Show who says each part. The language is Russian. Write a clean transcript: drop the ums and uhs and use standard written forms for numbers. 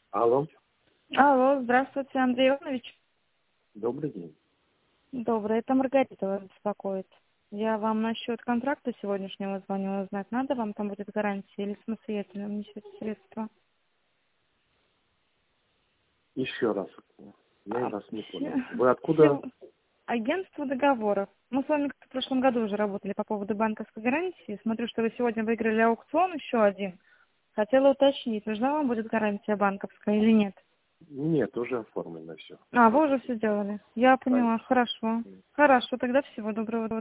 Speaker 1: Алло,
Speaker 2: Алло, здравствуйте, Андрей Иванович.
Speaker 1: добрый день.
Speaker 2: Добрый, это Маргарита вас беспокоит. Я вам насчет контракта сегодняшнего звоню узнать. Надо вам там будет гарантия или самостоятельно внесете средства?
Speaker 1: Еще раз. Я
Speaker 2: А,
Speaker 1: вас не
Speaker 2: все-
Speaker 1: понял. Вы откуда?
Speaker 2: Агентство договоров. Мы с вами в прошлом году уже работали по поводу банковской гарантии. Смотрю, что вы сегодня выиграли аукцион еще один. Хотела уточнить, нужна вам будет гарантия банковская или нет?
Speaker 1: Нет, уже оформлено все.
Speaker 2: А, вы уже все сделали. Я
Speaker 1: Да.
Speaker 2: поняла, хорошо. Хорошо, тогда всего доброго.